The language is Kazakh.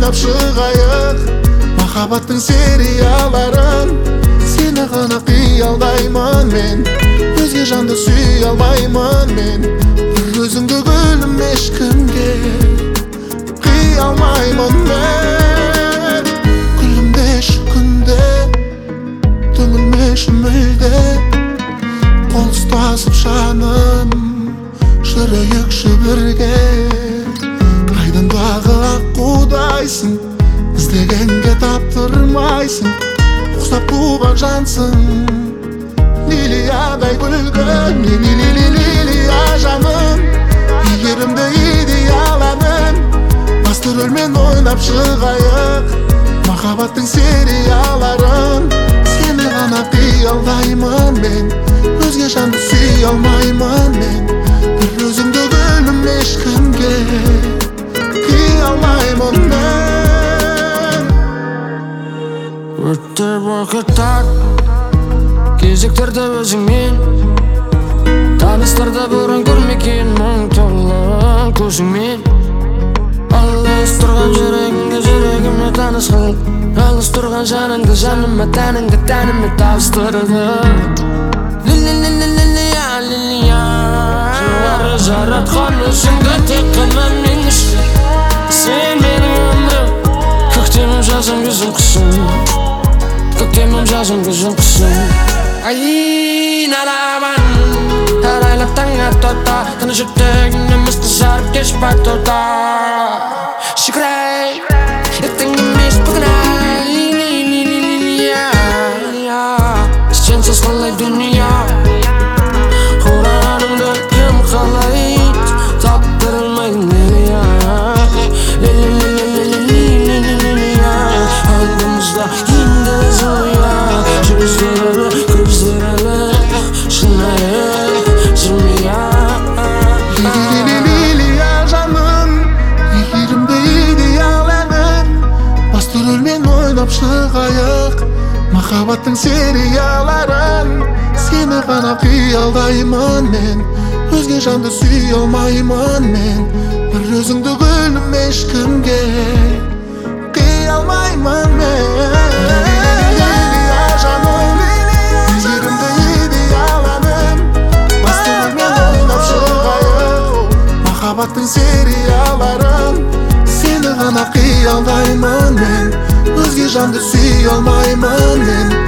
ойнап шығайық махаббаттың серияларын. Сені ғана қиялдаймын мен, өзге жанды сүй алмаймын мен. Бір өзіңді гүлім ешкімге қия алмаймын мен. Күлімдеші күнде, түңілмеші мүлде, қол ұстасып жаным жүрейікші бірге. Айдындағы аққудайсың, іздегенге таптырмайсың, ұқсап туған жансың. Лилиядай күлгін, лилия жаным, игерімді идеаланым. Басты рөлмен ойнап шығайық махаббаттың серияларын. Сені ғана қиялдаймын мен, өзге жанды сүй алмаймын мен. Бір өзіңді гүлім ешкімге қия алмаймын мен. Өтті уақыттар, кезектерді өзіңмен, таныстырды бұрын көрмеген мың толы көзіңмен. Алыс тұрған жүрегіңе жүрегіме таныс қылып, алыс тұрған жаныңды жаныма, тәніңді тәніме табыстырды. Лилия, жоғары жаратқан өзіңді тек қана мен үшін. Сен менің өмірім, көктемім жазым күзім қысым, көктемім жазым күзім қысым. Айналамын арайлап таң атуда, тыныш жүрегіміз қызарып кеш батуда. Шүкірай, ертең емес бүгін сенсіз қалай дүния, құрағаныңды кім қалайды, таптырмайды неге. Алдымызда енді зоя, жүздері көздері шынайы жымия. Лилия жаным, игерімді идеаланым. Басты рөлмен ойнап шығайық махаббаттың серияларын. Сені ғана қиялдаймын мен, өзге жанды сүй алмаймын мен. Бір өзіңді гүлім ешкімге қия алмаймын мен. Лилия жаным, игерімді идеаланым. Басты рөлмен ойнап шығайық махаббаттың серияларын. Сені ғана қиялдаймын мен, өзге жанды сүй алмаймын мен.